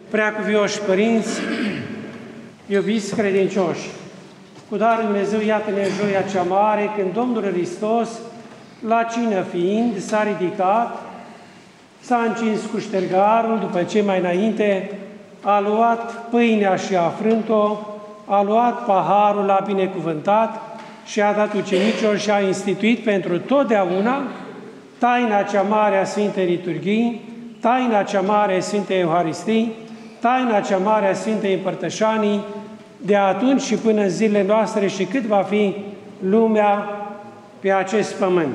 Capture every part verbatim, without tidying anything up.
Preacuvioși părinți, iubiți credincioși, cu darul Dumnezeu, iată-ne în joia cea mare, când Domnul Hristos, la cină fiind, s-a ridicat, s-a încins cu ștergarul, după ce mai înainte a luat pâinea și a frânt-o, a luat paharul, l-a binecuvântat și a dat ucenicilor și a instituit pentru totdeauna taina cea mare a Sfintei Liturghii, taina cea mare a Sfintei Euharistii, taina cea mare a Sfintei Împărtășanii, de atunci și până în zilele noastre și cât va fi lumea pe acest pământ.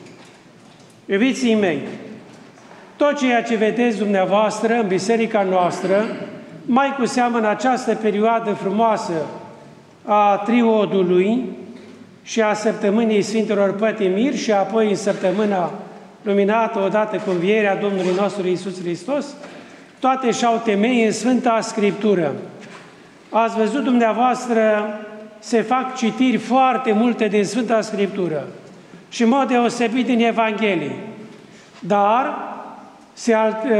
Iubiții mei, tot ceea ce vedeți dumneavoastră în biserica noastră, mai cu seamă în această perioadă frumoasă a triodului și a săptămânii Sfintelor Pătimiri și apoi în săptămâna luminată odată cu învierea Domnului nostru Iisus Hristos, toate și-au temei în Sfânta Scriptură. Ați văzut dumneavoastră, se fac citiri foarte multe din Sfânta Scriptură și în mod deosebit din Evanghelie, dar se,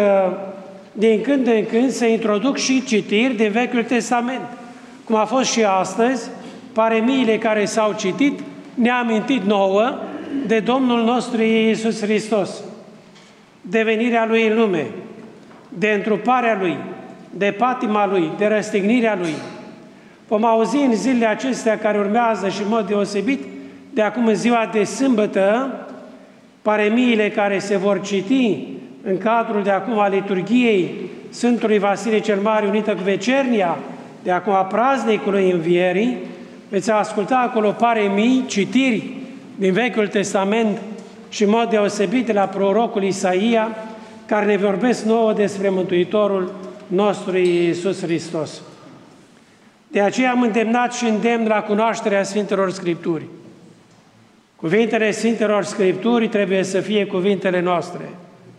din când în când se introduc și citiri din Vechiul Testament, cum a fost și astăzi, paremiile care s-au citit ne-a amintit nouă de Domnul nostru Iisus Hristos, de venirea Lui în lume, de întruparea Lui, de patima Lui, de răstignirea Lui. Vom auzi în zilele acestea care urmează și în mod deosebit, de acum în ziua de sâmbătă, paremiile care se vor citi în cadrul de acum a liturghiei Sfântului Vasile cel Mare unită cu vecernia, de acum a praznicului Învierii, veți asculta acolo paremii, citiri din Vechiul Testament și în mod deosebit de la prorocul Isaia, care ne vorbesc nouă despre Mântuitorul nostru Iisus Hristos. De aceea am îndemnat și îndemn la cunoașterea Sfintelor Scripturi. Cuvintele Sfintelor Scripturi trebuie să fie cuvintele noastre.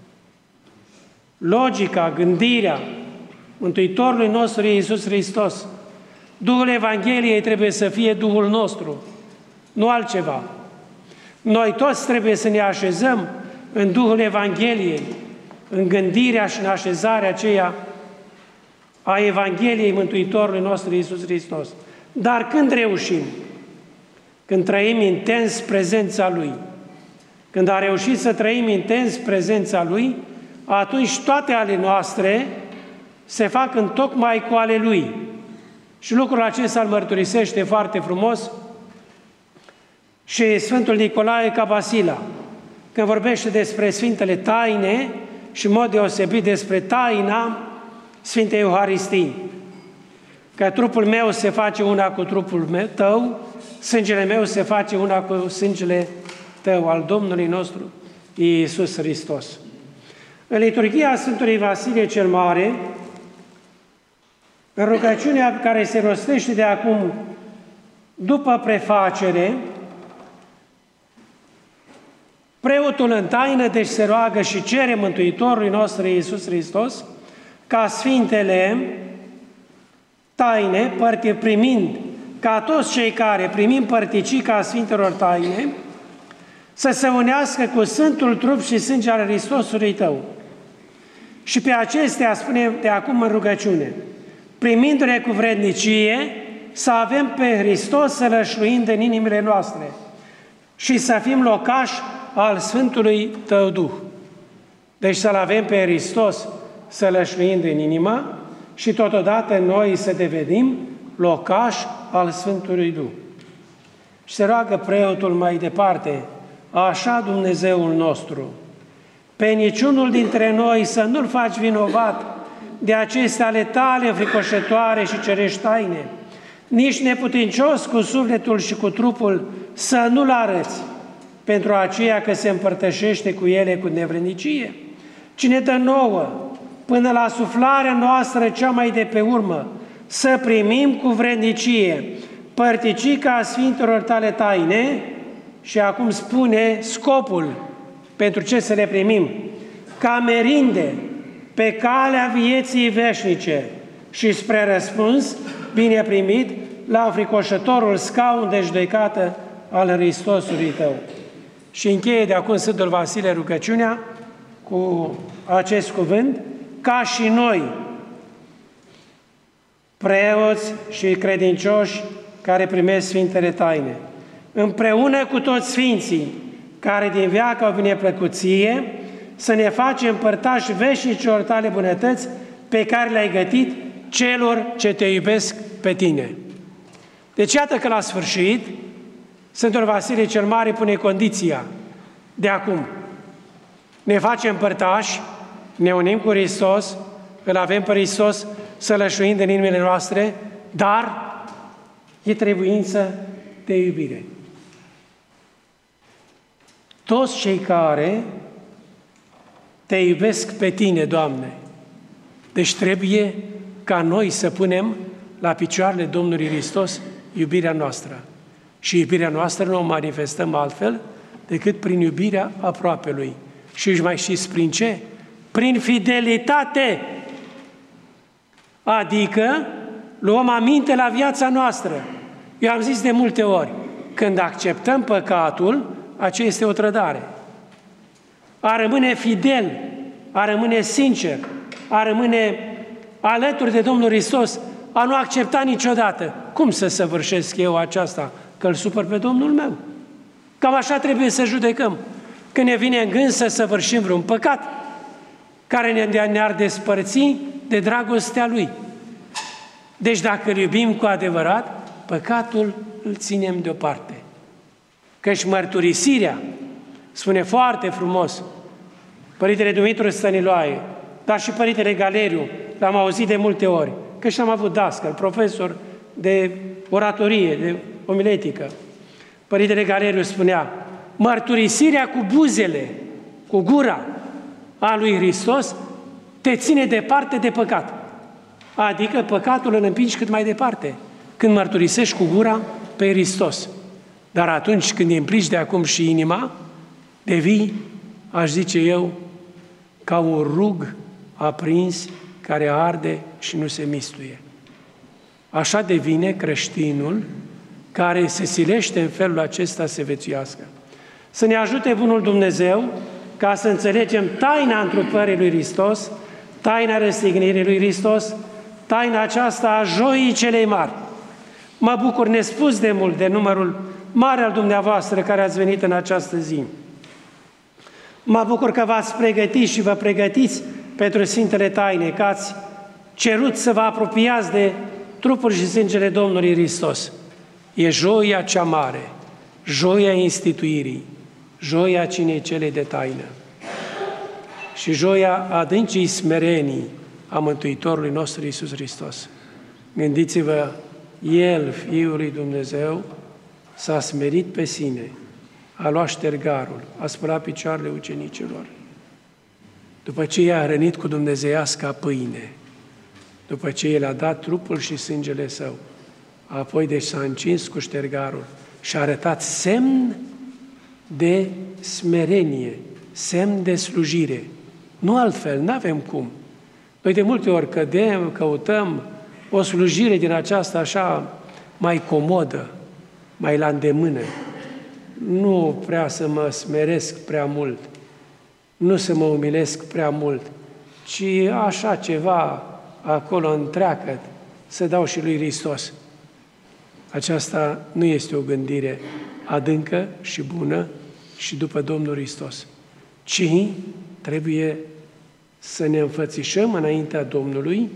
Logica, gândirea Mântuitorului nostru Iisus Hristos, Duhul Evangheliei trebuie să fie Duhul nostru, nu altceva. Noi toți trebuie să ne așezăm în Duhul Evangheliei, în gândirea și în așezarea aceea a Evangheliei Mântuitorului nostru Iisus Hristos. Dar când reușim? Când trăim intens prezența Lui. Când a reușit să trăim intens prezența Lui, atunci toate ale noastre se fac întocmai cu ale Lui. Și lucrul acesta îl mărturisește foarte frumos și Sfântul Nicolae Cabasila, când vorbește despre Sfintele Taine și în mod deosebit despre taina Sfintei Euharistii. Că trupul meu se face una cu trupul meu, tău, sângele meu se face una cu sângele tău, al Domnului nostru Iisus Hristos. În liturghia Sfântului Vasile cel Mare, în rugăciunea care se rostește de acum după prefacere, preotul în taină, deci se roagă și cere Mântuitorului nostru Iisus Hristos ca Sfintele Taine, părte, primind, ca toți cei care primim părticica Sfintelor Taine, să se unească cu Sfântul Trup și Sânge al Hristosului tău. Și pe acestea spune de acum în rugăciune, primindu-le cu vrednicie, să avem pe Hristos sălășluind în inimile noastre și să fim locași al Sfântului tău Duh. Deci să-L avem pe Hristos sălășluind în inimă și totodată noi să devenim locași al Sfântului Duh. Și se roagă preotul mai departe, așa Dumnezeul nostru, pe niciunul dintre noi să nu-L faci vinovat de aceste ale tale fricoșătoare și cerești taine, nici neputincios cu sufletul și cu trupul să nu-L arăți, pentru aceea că se împărtășește cu ele cu nevrednicie, ci ne dă nouă, până la suflarea noastră cea mai de pe urmă, să primim cu vrednicie părticica Sfintelor tale taine și acum spune scopul pentru ce să le primim, ca merinde pe calea vieții veșnice și spre răspuns bine primit la înfricoșătorul scaun de judecată al Hristosului tău. Și încheie de acum Sfântul Vasile rugăciunea cu acest cuvânt, ca și noi, preoți și credincioși care primesc Sfintele Taine, împreună cu toți Sfinții care din veac au bineplăcuție, să ne facem părtași veșnicilor tale bunătăți pe care le-ai gătit celor ce te iubesc pe tine. Deci iată că la sfârșit Sfântul Vasile cel Mare pune condiția de acum. Ne facem părtași, ne unim cu Hristos, îl avem pe Hristos sălășuind în inimile noastre, dar e trebuință de iubire. Toți cei care te iubesc pe tine, Doamne, deci trebuie ca noi să punem la picioarele Domnului Hristos iubirea noastră. Și iubirea noastră nu o manifestăm altfel decât prin iubirea aproapelui. Și își mai știți prin ce? Prin fidelitate. Adică luăm aminte la viața noastră. Eu am zis de multe ori, când acceptăm păcatul, aceea este o trădare. A rămâne fidel, a rămâne sincer, a rămâne alături de Domnul Hristos, a nu accepta niciodată. Cum să săvârșesc eu aceasta? Că îl supăr pe Domnul meu. Cam așa trebuie să judecăm. Când ne vine în gând să săvârșim vreun păcat care ne-ar despărți de dragostea Lui. Deci dacă îl iubim cu adevărat, păcatul îl ținem deoparte. Căci mărturisirea, spune foarte frumos Părintele Dumitru Stăniloae, dar și Părintele Galeriu, l-am auzit de multe ori, că și am avut dascăl, profesor de oratorie, de omiletică. Părintele Galeriu spunea, mărturisirea cu buzele, cu gura a lui Hristos, te ține departe de păcat. Adică păcatul îl împingi cât mai departe, când mărturisești cu gura pe Hristos. Dar atunci când îi implici de acum și inima, devii, aș zice eu, ca un rug aprins care arde și nu se mistuie. Așa devine creștinul care se silește în felul acesta să viețuiască. Să ne ajute Bunul Dumnezeu ca să înțelegem taina întrupării lui Hristos, taina răstignirii lui Hristos, taina aceasta a joii celei mari. Mă bucur nespus de mult de numărul mare al dumneavoastră care ați venit în această zi. Mă bucur că v-ați pregătit și vă pregătiți pentru Sfintele Taine, că ați cerut să vă apropiați de trupul și sângele Domnului Hristos. E joia cea mare, joia instituirii, joia cinei cele de taină și joia adâncii smerenii a Mântuitorului nostru Iisus Hristos. Gândiți-vă, El, Fiul lui Dumnezeu, s-a smerit pe sine, a luat ștergarul, a spălat picioarele ucenicilor. După ce i-a hrănit cu dumnezeiasca pâine, după ce El a dat trupul și sângele Său, apoi deci s-a încins cu ștergarul și a arătat semn de smerenie, semn de slujire. Nu altfel, n-avem cum. Noi de multe ori cădem, căutăm o slujire din aceasta așa mai comodă, mai la îndemână. Nu prea să mă smeresc prea mult, nu să mă umilesc prea mult, ci așa ceva acolo întreagă, să dau și lui Hristos. Aceasta nu este o gândire adâncă și bună și după Domnul Hristos, ci trebuie să ne înfățișăm înaintea Domnului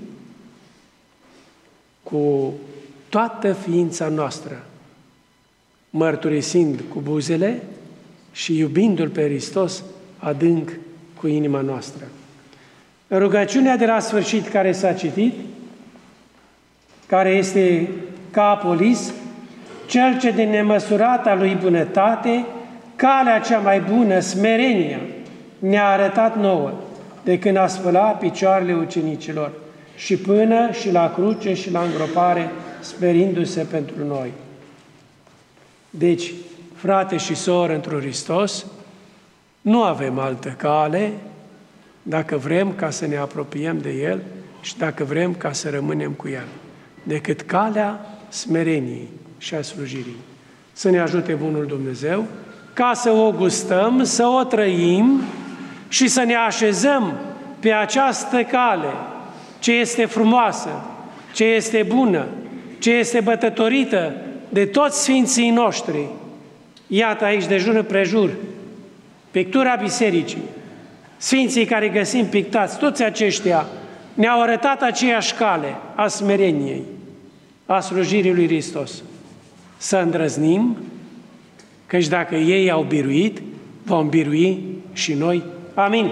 cu toată ființa noastră, mărturisind cu buzele și iubindu-L pe Hristos adânc cu inima noastră. În rugăciunea de la sfârșit care s-a citit, care este ca Apolis, cel ce din nemăsurata lui bunătate, calea cea mai bună, smerenia, ne-a arătat nouă, de când a spălat picioarele ucenicilor și până și la cruce și la îngropare, sperindu-se pentru noi. Deci, frate și soră într-un Hristos, nu avem altă cale dacă vrem ca să ne apropiem de El și dacă vrem ca să rămânem cu El, decât calea smereniei și a slujirii. Să ne ajute Bunul Dumnezeu ca să o gustăm, să o trăim și să ne așezăm pe această cale ce este frumoasă, ce este bună, ce este bătătorită de toți sfinții noștri. Iată aici de jur împrejur, pictura bisericii, sfinții care găsim pictați, toți aceștia ne-au arătat aceeași cale a smereniei, a slujirii lui Hristos. Să îndrăznim, căci dacă ei au biruit, vom birui și noi. Amin.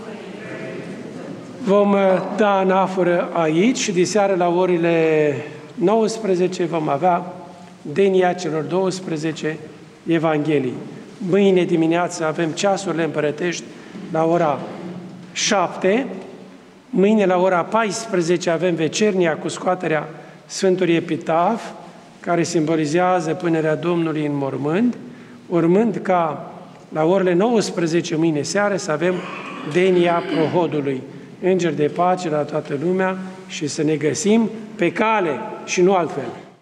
Vom da anaforă aici și de seară la orele nouăsprezece vom avea denia celor douăsprezece Evanghelii. Mâine dimineață avem ceasurile împărătești la ora șapte, mâine la ora paisprezece avem vecernia cu scoaterea Sfântului Epitaf, care simbolizează punerea Domnului în mormânt, urmând ca la orele nouăsprezece mâine seară să avem denia prohodului. Îngeri de pace la toată lumea și să ne găsim pe cale și nu altfel.